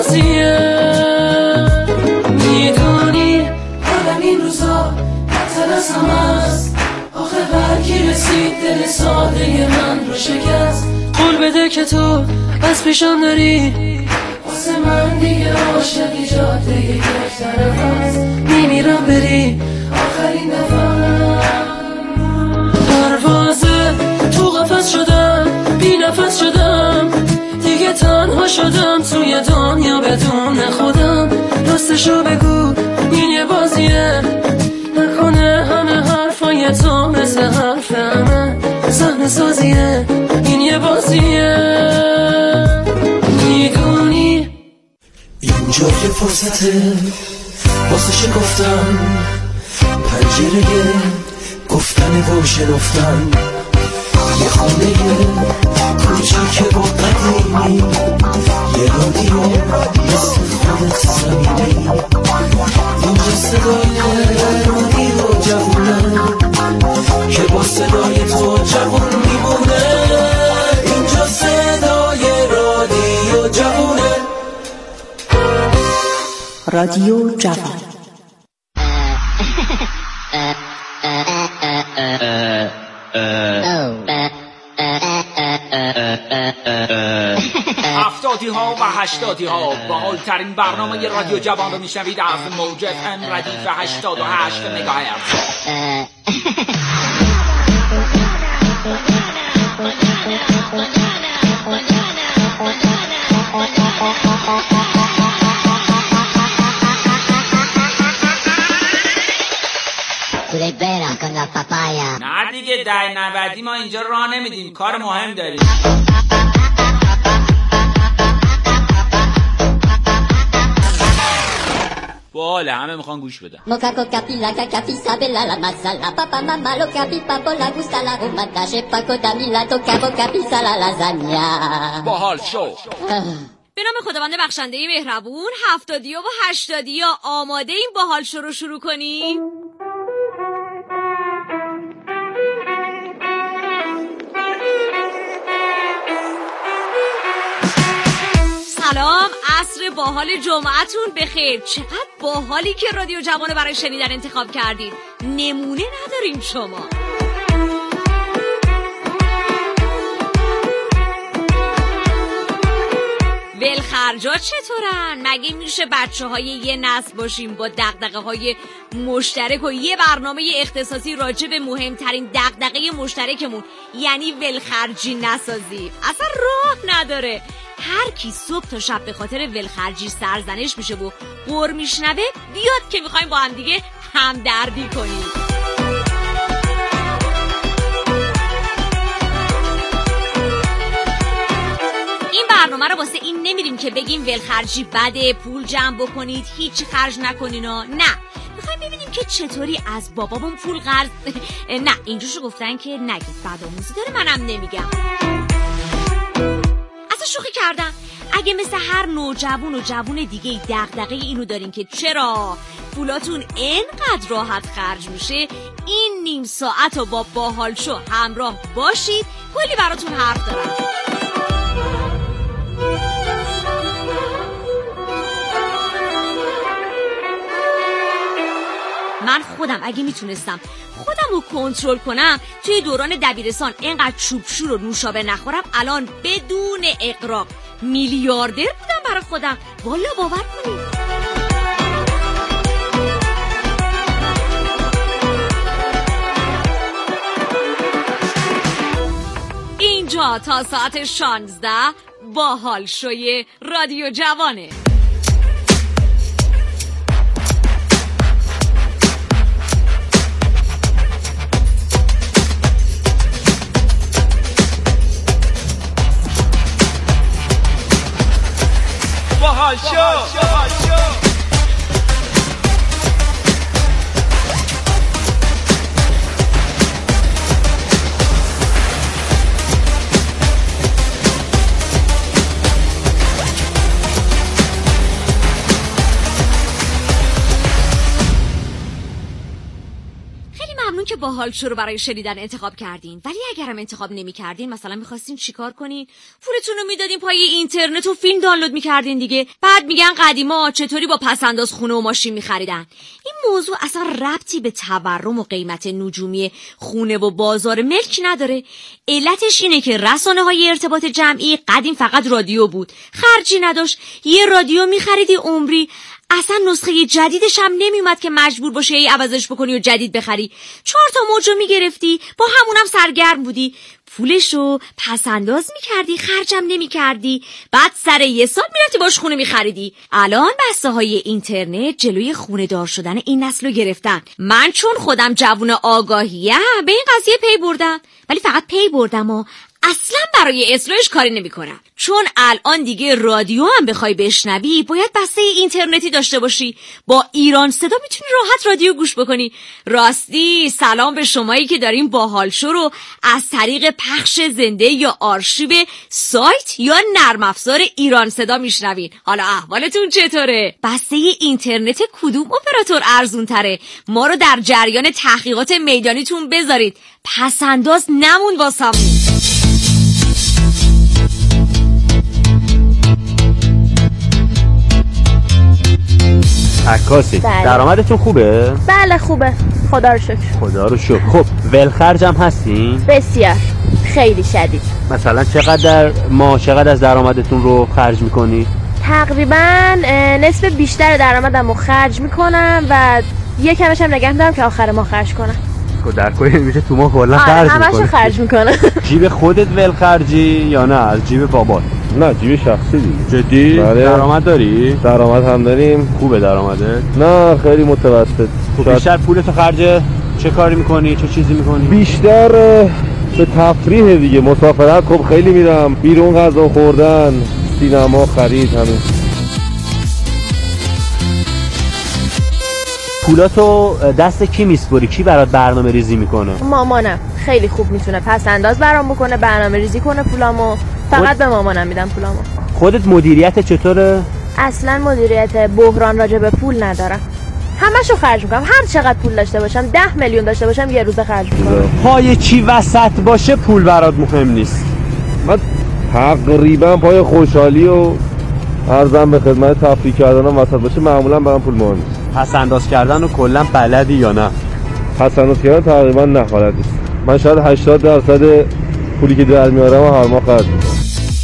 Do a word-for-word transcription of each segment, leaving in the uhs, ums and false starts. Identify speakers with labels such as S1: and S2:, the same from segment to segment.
S1: بازیه. میدونی حالا این روزا بدتر از همه است. آخه برگی رسید دل ساده من رو شکست. قول بده که تو از پیشم داری، واسه من دیگه عاشقی جاده یک طرف است. میمیرم بری آخرین دفعه. پروازه تو قفس شدم، بی نفس شدم، دیگه تنها شدم توی دنیا بدون خودم. راستشو بگو این یه بازیه، نکنه همه حرفای تو مثل حرف همه صحنه سازیه. این یه بازیه. میدونی اینجا یه فرصته واسه شکفتن پنجره گفتن و شنفتن. یه خونه کوچیک و قدیمی، یه رادیو مثل خودت صمیمی. اینجا صدای رادیو جوونه که با صدای تو جوون میمونه. اینجا صدای رادیو جوونه.
S2: رادیو جوان.
S3: هفتادی ها و هشتادی ها باحال ترین برنامه رادیو جوان رو میشنوید از موج اف ام ردیف هشتاد و هشت مگاهرتز. نه دیگه در نودی ما اینجا راه نمیدیم، کار مهم داریم. باله همه میخوان گوش بدن.
S4: Mocaco capi la capi sabe la la masala papa mama lo capi papo la gusta la gomma dash paco da milato capo capi sala lasagna.
S3: باحال شو.
S5: به نام خداوند بخشنده مهربون. هفتادی و هشتادی آماده این باحال شو رو شروع کنیم؟ سلام، عصر باحال جمعتون بخیر. چقدر باحالی که رادیو جوان برای شنیدن انتخاب کردید. نمونه نداریم شما. ولخرجا چطورن؟ مگه میشه بچه های یه نسل باشیم با دغدغه های مشترک و یه برنامه اختصاصی راجع به مهمترین دغدغه مشترکمون یعنی ولخرجی نسازیم؟ اصلا راه نداره. هر کی صبح تا شب به خاطر ولخرجی سرزنش میشه و قر میشنوه بیاد که میخوایم با هم دیگه همدردی کنیم. این برنامه رو واسه این نمیریم که بگیم ولخرجی بده، پول جمع بکنید، هیچ خرج نکنین و نه، میخوایم ببینیم که چطوری از بابامون پول قرض نه اینجوشو گفتن که نگید بدآموزی داره، منم نمیگم. اصلا شوخی کردم. اگه مثل هر نوجوان و جوون دیگه دغدغه اینو دارین که چرا پولاتون اینقدر راحت خرج میشه، این نیم ساعت رو با باحال شو همراه باشید، کلی براتون حرف دارم. من خودم اگه میتونستم خودم رو کنترل کنم توی دوران دبیرستان اینقدر چوبشور و نوشابه نخورم، الان بدون اغراق میلیاردر بودم برای خودم. والا باور کنید. اینجا تا ساعت شانزده باحال شوی رادیو جوانه.
S3: باحال شو.
S5: باحال شو رو برای شنیدن انتخاب کردین، ولی اگرم انتخاب نمی‌کردین، مثلا می‌خواستین چیکار کنین؟ پولتون رو میدادین پای اینترنت و فیلم دانلود می‌کردین دیگه. بعد میگن قدیما چطوری با پس‌انداز خونه و ماشین می‌خریدن. این موضوع اصلا ربطی به تورم و قیمت نجومی خونه و بازار ملک نداره. علتش اینه که رسانه‌های ارتباط جمعی قدیم فقط رادیو بود، خرجی نداشت. یه رادیو می‌خریدی عمری، اصلا نسخه جدیدش هم نمیومد که مجبور باشی ای عوضش بکنی و جدید بخری. چهار تا موجو میگرفتی، با همونم سرگرم بودی، پولشو پس انداز میکردی، خرجم نمیکردی، بعد سر یه سال میرفتی باش خونه میخریدی. الان بسته های اینترنت جلوی خونه دار شدن این نسل رو گرفتن. من چون خودم جوون آگاهیم به این قضیه پی بردم، ولی فقط پی بردم و اصلا برای اصلاحش کاری نمی کنم. چون الان دیگه رادیو هم بخوای بشنوی باید بسته اینترنتی داشته باشی. با ایران صدا میتونی راحت رادیو گوش بکنی. راستی سلام به شمایی که دارین باحال شو رو از طریق پخش زنده یا آرشیو سایت یا نرم افزار ایران صدا میشنوین. حالا احوالتون چطوره؟ بسته اینترنت کدوم اپراتور ارزون تره؟ ما رو در جریان تحقیقات میدانیتون بذارید. پس انداز نمون واسمون.
S6: عکاسی
S7: بله.
S6: درآمدتون خوبه؟
S7: بله خوبه، خدا رو شکر.
S6: خدا رو شکر. خب ولخرج هم هستین؟
S7: بسیار، خیلی شدید.
S6: مثلا چقدر در ماه چقدر از درآمدتون رو خرج میکنی؟
S7: تقریبا نصف بیشتر درآمدم رو خرج میکنم و یه کمش هم نگه میدارم که آخر ماه خرج کنم.
S6: در کلی میشه تو ماه کلا
S7: آره
S6: خرج
S7: همشو
S6: میکنی؟
S7: خرج میکنم.
S6: جیب خودت ولخرجی یا نه از جیب بابات؟
S8: نه جیب شخصی دیگه.
S6: جدی؟
S8: بله.
S6: درآمد داری؟
S8: درآمد هم داریم.
S6: خوبه درآمدت؟
S8: نه خیلی متوسط.
S6: خب بیشتر پولتو خرج چه کاری میکنی؟ چه چیزی میکنی؟
S8: بیشتر به تفریح دیگه، مسافرت. خب خیلی میرم بیرون، غذا خوردن، سینما، خرید، همین.
S6: پولاتو دست کی میسپری؟ کی برات برنامه ریزی میکنه؟
S7: مامانم خیلی خوب میتونه پس انداز برام بکنه، برنامه ریزی کنه پولامو. فقط خود... به مامانم میدم پولامو.
S6: خودت مدیریت چطوره؟
S7: اصلا مدیریت بحران راجع به پول ندارم، همشو خرج میکنم. هر چقدر پول داشته باشم، ده میلیون داشته باشم، یه روزه خرج میکنم.
S6: پای چی وسط باشه پول برات مهم نیست.
S8: من تقریبا پای خوشحالی و ارزم به خدمت تفریح کردنم وسط باشه معمولا برام پول مهم نیست.
S6: پس انداز کردن رو کلا بلدی یا نه؟
S8: پس انداز کردن تقریبا نه بلد نیست. من شاید هشتاد درصد پولی که در میارم هر ماه خرج میکنم.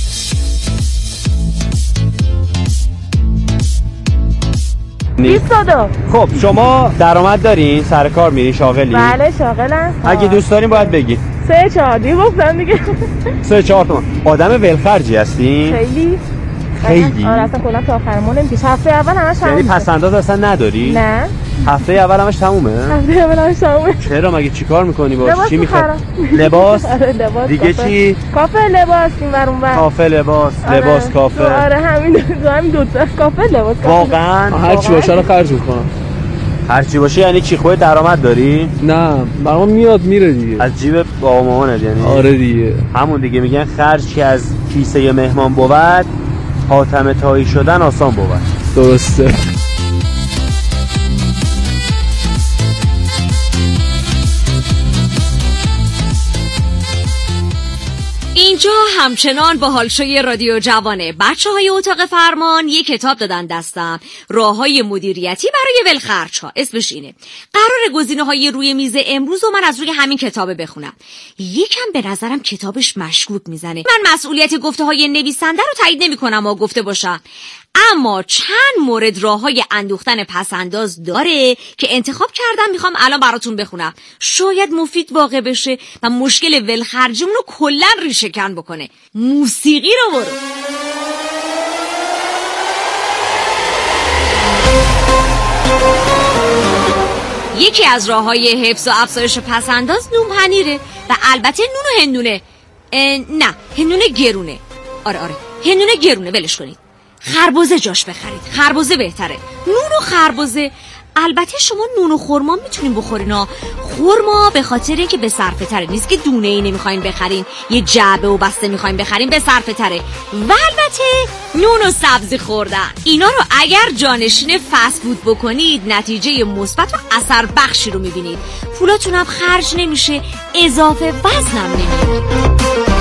S7: بیست و دو.
S6: خب شما درآمد دارین؟ سر کار میری؟ شاغلی؟
S7: بله شاغلم.
S6: اگه دوست دارین باید بگید.
S7: سه چهار دی گفتم دیگه.
S6: سه چهار تومن. آدم ولخرجی هستین؟
S7: خیلی
S6: خیلی؟
S7: آره اصلا کلا تا آخر ماه نمیشه. هفته اول همش تمومه.
S6: یعنی پس انداز اصلا نداری؟
S7: نه.
S6: هفته اول همش تمومه؟
S7: هفته اول همش تمومه.
S6: چرا مگه چیکار میکنی باش؟
S7: چی
S6: میخوای؟ لباس؟
S7: آره لباس.
S6: دیگه
S7: کافه.
S6: چی؟
S7: کافه لباس این ور اون ور.
S6: کافه لباس،
S7: آره.
S6: لباس کافه.
S7: آره همین دو همین دو تا کافه لباس کافه.
S6: واقعا
S9: هر چی باشه رو خرج میکنم.
S6: هر چی باشه یعنی چی؟ خودت درآمد داری؟
S9: نه برام میاد میره دیگه.
S6: از جیب بابا مامانت یعنی؟
S9: آره دیگه.
S6: همون دیگه میگن خرج که از کیسه مهمان بود، حاتم تایی شدن آسان بود.
S9: درسته.
S5: اینجا همچنان باحال شوی رادیو جوانه. بچه های اتاق فرمان یک کتاب دادن دستم، راههای مدیریتی برای ولخرج ها. اسمش اینه. قرار گزینه های روی میز امروز و من از روی همین کتاب بخونم. یکم به نظرم کتابش مشکوک میزنه. من مسئولیت گفته های نویسنده رو تایید نمی کنم و گفته باشم، اما چند مورد راههای اندوختن پسنداز داره که انتخاب کردم، میخوام الان براتون بخونم. شاید مفید واقع بشه و مشکل ولخرجیمون رو کلا ریشه کن بکنه. موسیقی رو برو. یکی از راههای حفظ و افزایش پسنداز نون پنیره و البته نون و هندونه. نه هندونه گرونه. آره آره هندونه گرونه، ولش کنید. خربزه جاش بخرید، خربزه بهتره. نون و خربزه البته شما نون و خرما میتونین بخورین ها. خرما به خاطر اینکه به صرفه تره، نیست که دونه ای نمیخواین بخرین، یه جعبه و بسته میخواین بخرین، به صرفه تره. و البته نون و سبزی خوردن، اینا رو اگر جانشین فست فود بکنید نتیجه مثبت و اثر بخشی رو میبینید. پولاتون هم خرج نمیشه، اضافه وزنم نمیگیرید.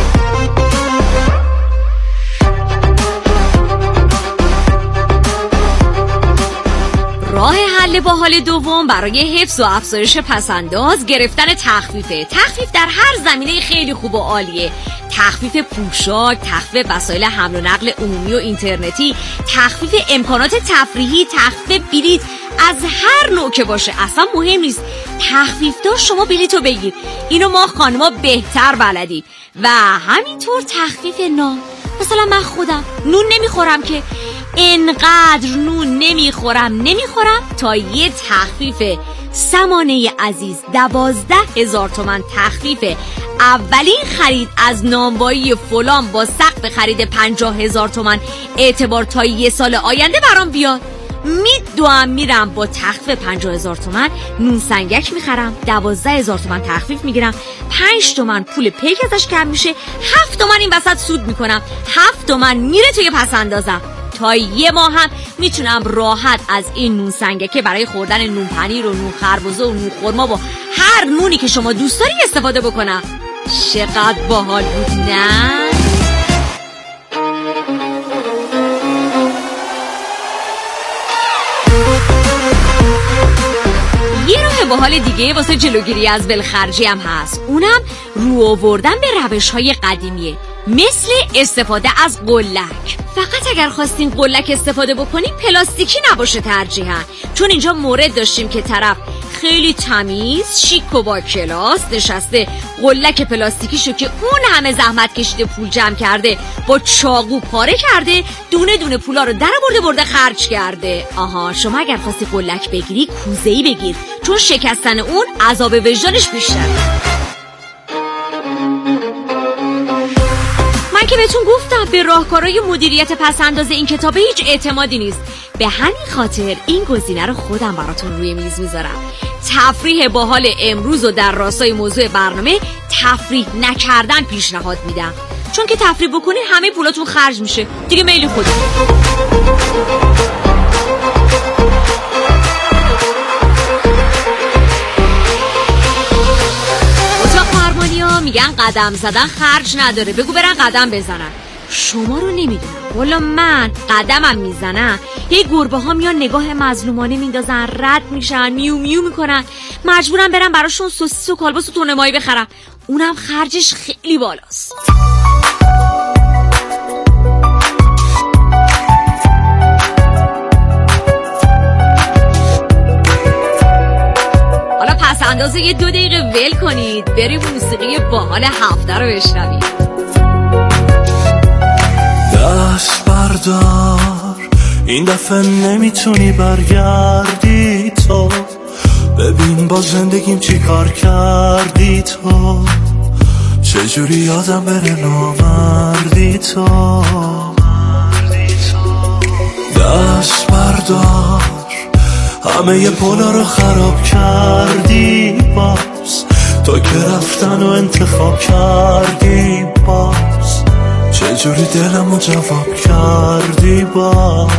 S5: راه حل باحال دوم برای حفظ و افزایش پسنداز گرفتن تخفیفه. تخفیف در هر زمینه خیلی خوب و عالیه. تخفیف پوشاک، تخفیف وسایل حمل و نقل عمومی و اینترنتی، تخفیف امکانات تفریحی، تخفیف بلیط از هر نوع که باشه، اصلا مهم نیست. تخفیف دار شما بلیطو بگیر. اینو ما خانما بهتر بلدیم. و همینطور تخفیف نان. مثلا من خودم نون نمیخورم که، انقدر نون نمیخورم نمیخورم تا یه تخفیف سمانه عزیز دوازده هزار تومن تخفیف اولین خرید از نانوایی فلان با سقف خرید پنجاه هزار تومن اعتبار تا یه سال آینده برام بیاد. میدوام میرم با تخفیف پنجاه هزار تومن نون سنگک میخرم، دوازده هزار تومن تخفیف میگیرم، پنج تومن پول پیک ازش کم میشه، هفت تومن این وسط سود میکنم، هفت تومن میره توی پس اندازم. تا یه ماه هم میتونم راحت از این نون سنگکه برای خوردن نون پنیر و نون خربزه و نون خرما و هر نونی که شما دوست داری استفاده بکنم. چقدر باحال بود نه؟ یه راه باحال دیگه واسه جلوگیری از ولخرجی هم هست، اونم رو آوردن به روش‌های قدیمیه، مثل استفاده از قلک. فقط اگر خواستین قلک استفاده بکنین پلاستیکی نباشه ترجیحاً، چون اینجا مورد داشتیم که طرف خیلی تمیز شیک و با کلاس نشسته قلک پلاستیکیشو که اون همه زحمت کشیده پول جمع کرده با چاقو پاره کرده، دونه دونه پولا رو در برده برده خرج کرده. آها، شما اگر خواستی قلک بگیری کوزه‌ای بگیر، چون شکستن اون عذاب وجدانش بیشتره. من که بهتون گفتم به راهکارهای مدیریت پسنداز این کتابه هیچ اعتمادی نیست. به همین خاطر این گزینه رو خودم براتون روی میز میذارم. تفریح باحال امروز و در راستای موضوع برنامه تفریح نکردن پیشنهاد میدم، چون که تفریح بکنین همه پولاتون خرج میشه دیگه، میل خودتون. میگن قدم زدن خرج نداره، بگو برن قدم بزنن. شما رو نمیدونم، والا من قدمم میزنم یه گربه ها میان نگاه مظلومانه میندازن، رد میشن، میو میو میکنن، مجبورم برم براشون سوسیس و کالباس و تونه ماهی بخرم، اونم خرجش خیلی بالاست. پس اندازه یه دو دقیقه ول کنید، بریم موسیقی باحال هفته رو بشنوید.
S1: دست بردار، این دفعه نمیتونی برگردی تو، ببین با زندگیم چی کار کردی تو، چجوری یادم بره نامردی تو. دست بردار، همه ی پولا رو خراب کردی باز، تو که رفتن و انتخاب کردی باز، چجوری دلم رو جواب کردی باز.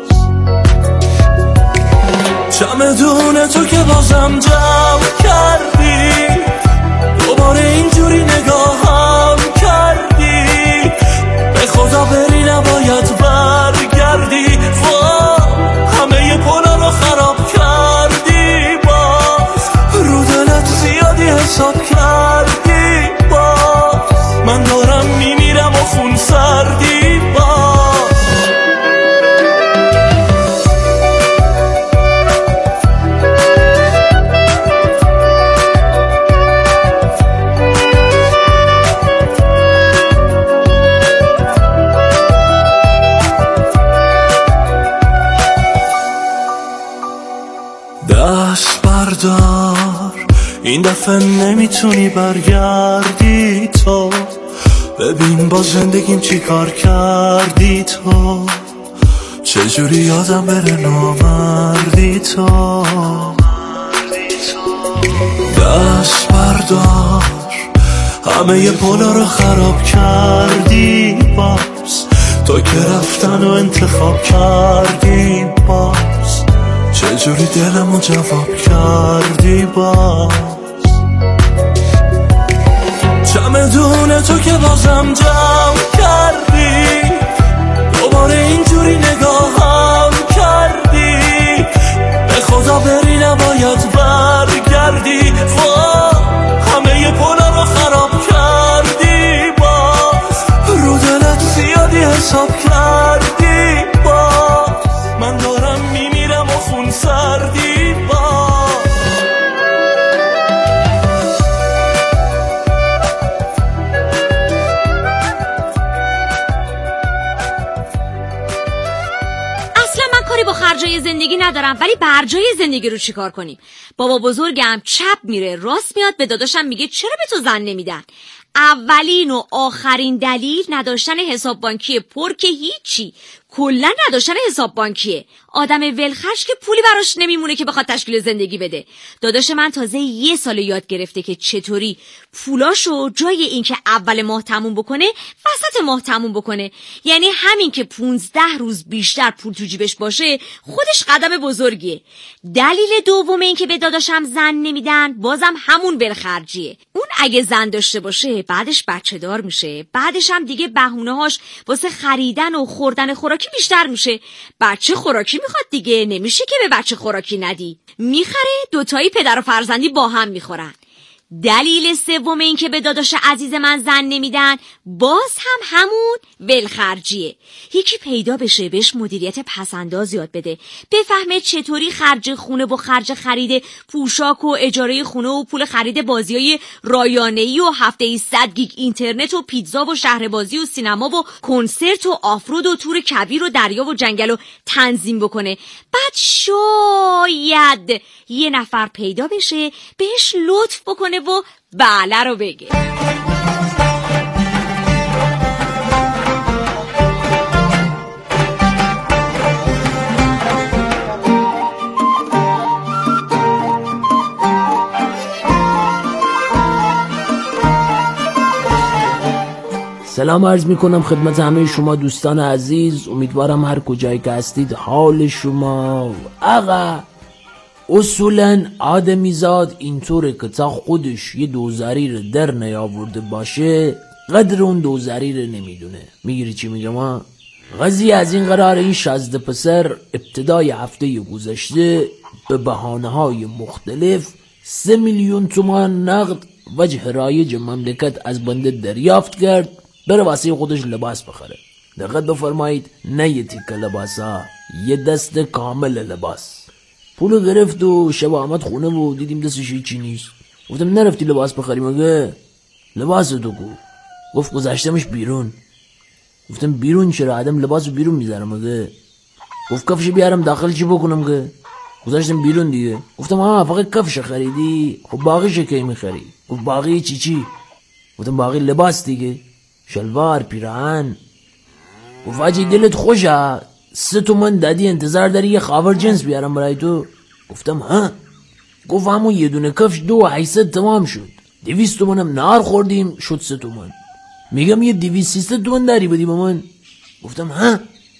S1: چمدون تو که بازم جمع کردی، دوباره اینجوری نگاهم کردی، به خدا بری نباید برگردی. همه ی پولا رو خراب کردی باز، رو دلت زیادی حساب کردی باز، من دارم میمیرم و خون سردی باز. دست بردار، این دفعه نمیتونی برگردی تو، ببین با زندگیم چی کار کردی تو،
S10: چجوری یادم بره نامردی تو، دست بردار همه ی پولا رو خراب کردی باز، تو که رفتن و انتخاب کردی باز، چجوری دلمو جواب کردی باز، چمدون تو که بازم جمع کردی، دوباره اینجوری نگاهم کردی، به خدا بری نباید برگردی، همه ی پولا رو خراب کردی باز، رو دلت زیادی حساب کردی باز، من دارم میمیرم و خون سردی باز.
S5: با خرجای زندگی ندارم، ولی برجای زندگی رو چیکار کنیم؟ بابا بزرگم چپ میره راست میاد به داداشم میگه چرا به تو زن نمیدن؟ اولین و آخرین دلیل نداشتن حساب بانکی پر که هیچی، کلا نداشتن حساب بانکیه. آدم ولخرج که پولی براش نمیمونه که بخواد تشکیل زندگی بده. داداش من تازه یه سال یاد گرفته که چطوری پولاشو جای اینکه اول ماه تموم بکنه وسط ماه تموم بکنه. یعنی همین که پونزده روز بیشتر پول تو جیبش باشه خودش قدم بزرگیه. دلیل دوم این که به داداشم زن نمیدن بازم همون ولخرجیه. اون اگه زن داشته باشه بعدش بچه دار میشه، بعدش هم دیگه بهونه‌هاش واسه خریدن و خوردن خوراکی بیشتر میشه. بچه خوراکی میخواد دیگه، نمیشه که به بچه خوراکی ندی. میخره دوتایی پدر و فرزندی با هم میخورن. دلیل سوم این که به داداش عزیز من زن نمیدن باز هم همون ولخرجیه. یکی پیدا بشه بهش مدیریت پسنداز یاد بده، بفهمه چطوری خرج خونه و خرج خرید پوشاک و اجاره خونه و پول خرید بازیای رایانه‌ای و هفته‌ای صد گیگ اینترنت و پیتزا و شهربازی و سینما و کنسرت و آفرود و تور کبیر و دریا و جنگل و تنظیم بکنه. بعد شاید یه نفر پیدا بشه بهش لطف بکنه و بله رو بگه.
S11: سلام عرض می کنم خدمت همه شما دوستان عزیز. امیدوارم هر کجایی که هستید حال شما آقا اصولا آدمیزاد اینطوره که تا خودش یه دوزاری رو در نیاورده باشه قدر اون دوزاری رو نمیدونه. میگیری چی میگم ها؟ قضیه از این قرار این شازده پسر ابتدای هفته گذشته به بهانه های مختلف سه میلیون تومان نقد وجه رایج مملکت از بنده دریافت کرد بره واسه خودش لباس بخره. دقت بفرمایید، نه یه تیکه لباس ها، یه دست کامل لباس. پولو گرفت و شب آمد خونه و دیدیم دستش هیچی نیست. گفتم نرفتی لباس بخری مگه؟ لباس تو گو. گفت گذاشتمش بیرون. گفتم بیرون چرا؟ آدم لباسو بیرون میذاره مگه؟ گفت کفش بیارم داخل چی بکنم که؟ گذاشتم بیرون دیگه. گفتم ها فقط کفش خریدی؟ خب باقیش کی میخری؟ گفت باقی چی چی؟ گفتم باقی لباس دیگه، شلوار، پیراهن. گفت واجی دلت خوشه، سه تومن دادی انتظار داری یه خاور جنس بیارم برای تو؟ گفتم ها. گفت همون یه دونه کفش دو و حیصد تمام شد، دویست تومنم نهار خوردیم شد سه تومن. میگم یه دویست سیصد تومن داری بدی با من؟ گفتم ها.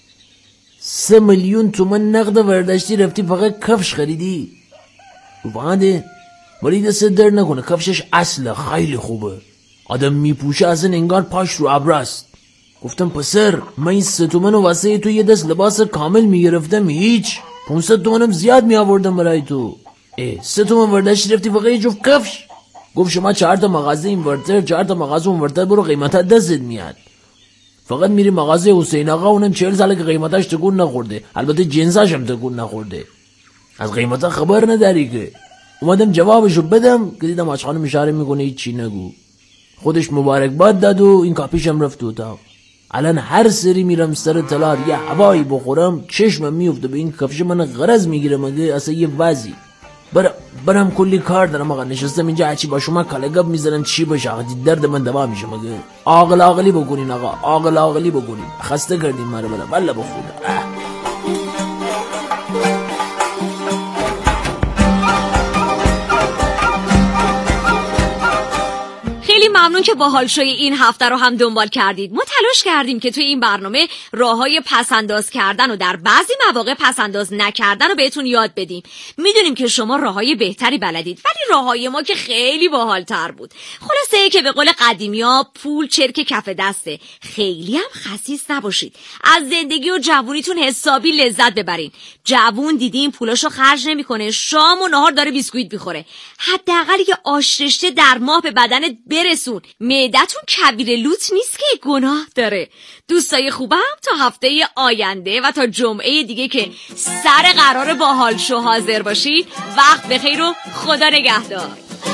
S11: سه میلیون تومن نقد ورداشتی رفتی فقط کفش خریدی؟ گفت آده ولی دست در نکنه، کفشش اصله خیلی خوبه، آدم میپوشه اصلا انگار پاش رو ابراست. گفتم پسر من این سه تومن و واسه تو یه دست لباس کامل میگرفتم هیچ، پونصد تومنم زیاد میآوردم برای تو. اه سه تومن ورداشتی رفتی فقط یه جفت کفش؟ گفت شما چهار تا مغازه این ورتر چهار تا مغازه اون ورتر برو قیمتا دستت میاد. فقط میری مغازه حسین آقا، اونم چهل ساله که قیمتاش تکون نخورده، البته جنساش هم تکون نخورده، از قیمتا خبر نداری که. اومدم جوابشو بدم که دیدم آشخانم اشاره میکنه هیچ چی نگو. خودش مبارکباد داد و این کاپیشم رفت تو اتاق. الان هر سری میرم سر تلار یه هوایی بخورم چشمم میفته به این کفش من غرض میگیره مگه اصلا یه وضعی. برم برم کلی کار دارم آقا، نشستم اینجا هرچی با شما کلگب میزنم چی باشه آقا، درد من دوا میشه مگه. عاقل عاقلی بکنین آقا، عاقل عاقلی بکنین، خسته کردین مرا. بله بله بخوره.
S5: ممنون که باحال شوی این هفته رو هم دنبال کردید. ما تلاش کردیم که توی این برنامه راههای پسنداز کردن و در بعضی مواقع پسنداز نکردن رو بهتون یاد بدیم. میدونیم که شما راههای بهتری بلدید، ولی راههای ما که خیلی باحال‌تر بود. خلاصه که به قول قدیمی‌ها پول چرک کف دسته. خیلی هم خسیس نباشید. از زندگی و جوونیتون حسابی لذت ببرین. جوون دیدین پولاشو خرج نمی‌کنه، شام و نهار داره بیسکویت می‌خوره. حداقل یه آش رشته در ماه به بدنت برسون. معدتون کبیر لوت نیست که گناه داره. دوستای خوبم تا هفته آینده و تا جمعه دیگه که سر قرار باحال شو حاضر باشید. وقت بخیر و خدا نگهدار.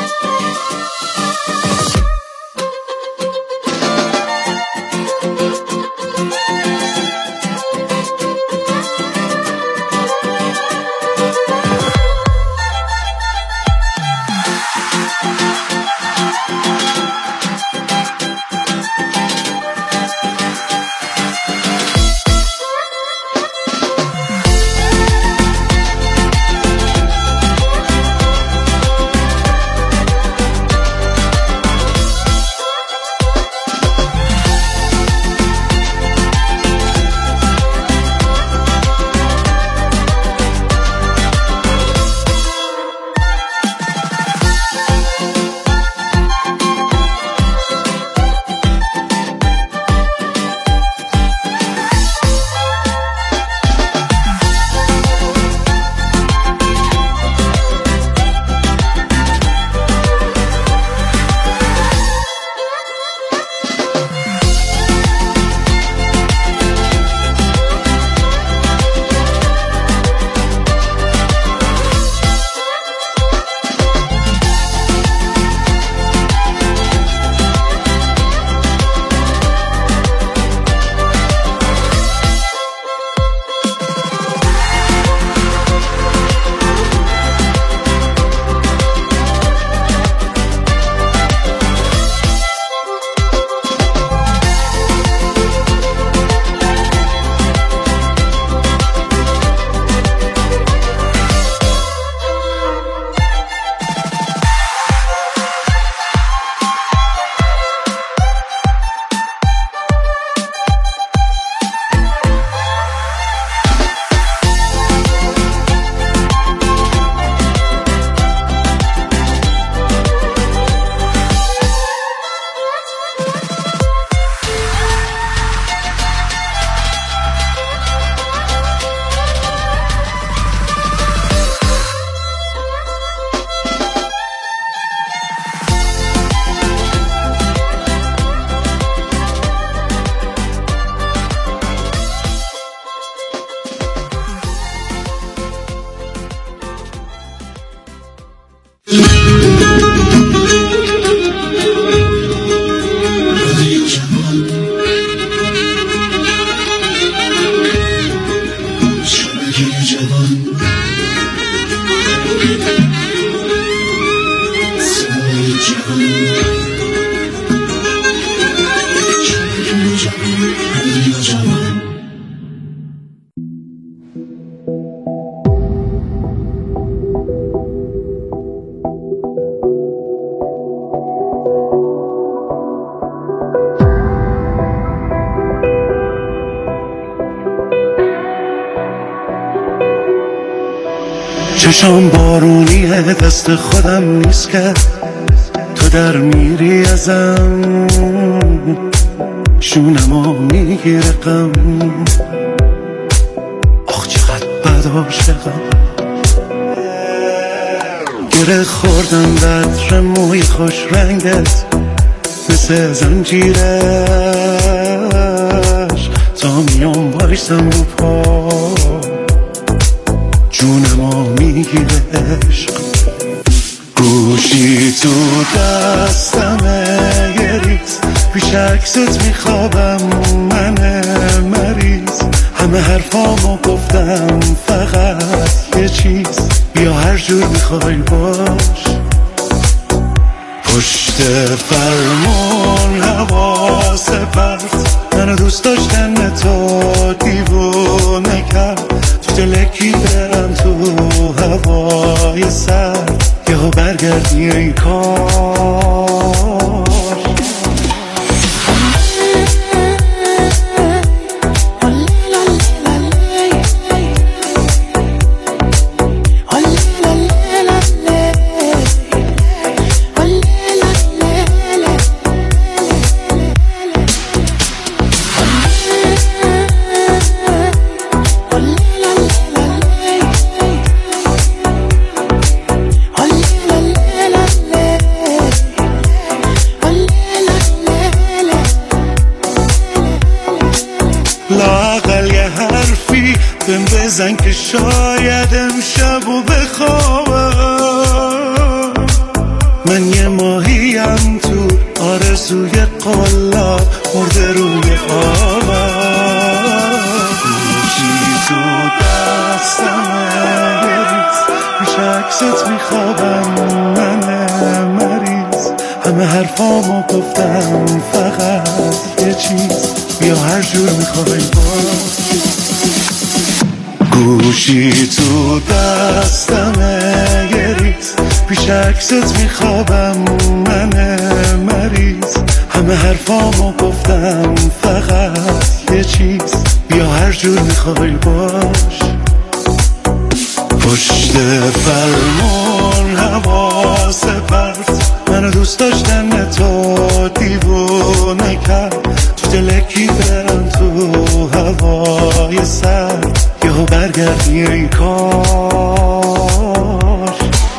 S10: چشام بارونیه دست خودم نیست که تو در میری ازم شونمو میگیره غم آخ چقدر بد عاشقم گره خوردم به عطر موی خوش رنگت مثل زنجیرش تا میام بایستم رو پا جونمو میگیره عشق گوشی تو دستمه یه ریز پیش عکست میخوابم من مریض همه حرفامو گفتم فقط یه چیز بیا هر جور میخوای باش پشت فرمون حواس پرت منو دوست داشتن تو دیوونه کرد تو دلکی برم تو هوای سر یهو برگردی ای کار بزن که شاید امشب و بخوابم. من یه ماهیم تو آرزوی قلاب مرده روی آبم. گوشی تو دستمه یه ریز پیش عکست میخوابم من مریض. همه حرفامو گفتم فقط یه چیز بیا هر جور میخوای باش. گوشی تو دستمه یه ریز پیش عکست میخوابم من مریض. همه حرفامو گفتم فقط یه چیز بیا هر جور میخوای باش. پشت فرمون حواس پرت منو دوست داشتن تو دیوونه کرد. تو دلکی برم تو هوای سر یهو برگردی ای کاش.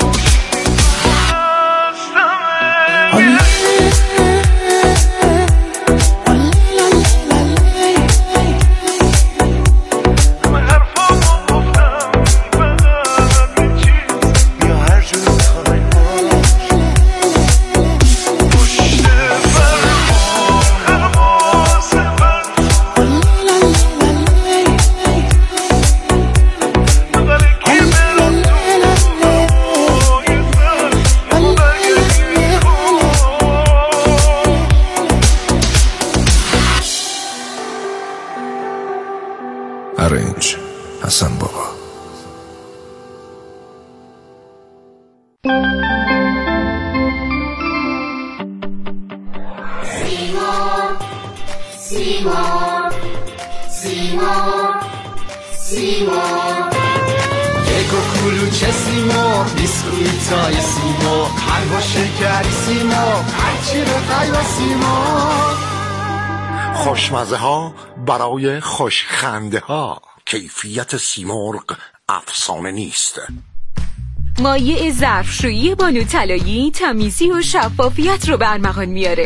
S12: ارنج حسن بابا.
S1: سیمور سیمور سیمور سیمور کیک و کلوچه سیمور بیسکویتای سیمور قلب و شکری سیمور هرچی بخوای و سیمور.
S13: خوشمزه ها برای خوشخنده ها. کیفیت سیمرغ افسانه نیست.
S14: مایع ظرفشویی بانو طلایی تمیزی و شفافیت رو برمغان میاره.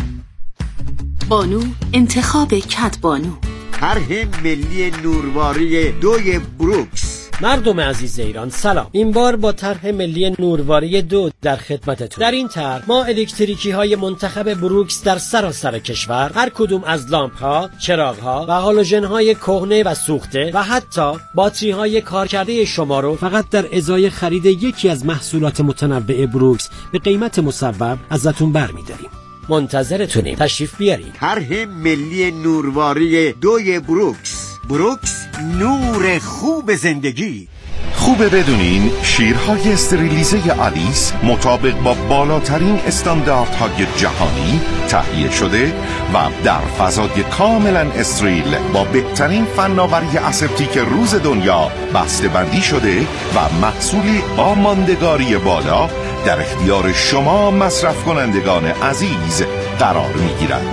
S2: بانو انتخاب کت بانو.
S15: طرح ملی نورواری دوی بروکس.
S16: مردم عزیز ایران سلام. این بار با طرح ملی نورواری دو در خدمتتون. در این طرح ما الکتریکی های منتخب بروکس در سراسر کشور هر کدوم از لامپ ها، چراغ ها و هالوژن های کهنه و سوخته و حتی باتری های کارکرده شما رو فقط در ازای خرید یکی از محصولات متنوع بروکس به قیمت مصوب ازتون برمی‌داریم. منتظرتونیم. تشریف بیارید.
S15: طرح ملی نورواری دوی بروکس. بروکس نور خوب زندگی.
S12: خوبه بدونین شیرهای استریلیزه آلیس مطابق با بالاترین استانداردهای جهانی تهیه شده و در فضای کاملا استریل با بهترین فناوری اسپتیک روز دنیا بسته بندی شده و محصولی با ماندگاری بالا در اختیار شما مصرف کنندگان عزیز قرار میگیرند.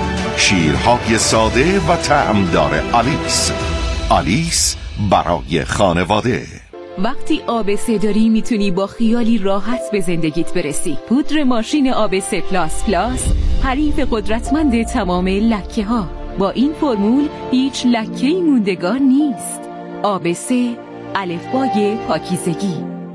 S12: شیرهای ساده و طعمدار آلیس. آلیس برای خانواده.
S14: وقتی آب سه داری میتونی با خیالی راحت به زندگیت برسی. پودر ماشین آب سه پلاس پلاس حریف قدرتمند تمام لکه ها. با این فرمول هیچ لکه‌ای موندگار نیست. آب سه الفبای پاکیزگی.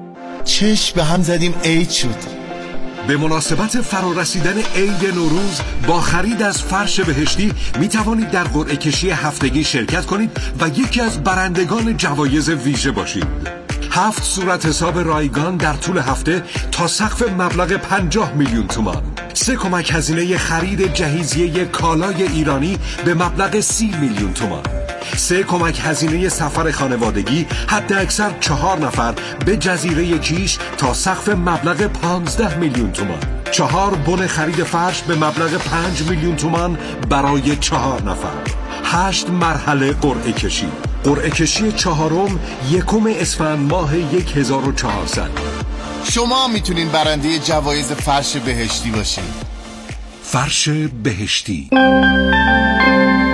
S17: چشم به هم زدیم عید شد.
S18: به مناسبت فرارسیدن عید نوروز با خرید از فرش بهشتی می توانید در قرعه کشی هفتگی شرکت کنید و یکی از برندگان جوایز ویژه باشید. هفت صورت حساب رایگان در طول هفته تا سقف مبلغ پنجاه میلیون تومان. سه کمک هزینه خرید جهیزیه کالای ایرانی به مبلغ سی میلیون تومان. سه کمک هزینه سفر خانوادگی حد اکثر چهار نفر به جزیره کیش تا سقف مبلغ پانزده میلیون تومان. چهار بن خرید فرش به مبلغ پنج میلیون تومان برای چهار نفر. هشت مرحله قرعه کشی. قرعه کشی چهارم یکم اسفند ماه یک هزار و چهارصد.
S17: شما میتونین برنده جوایز فرش بهشتی باشین.
S18: فرش بهشتی.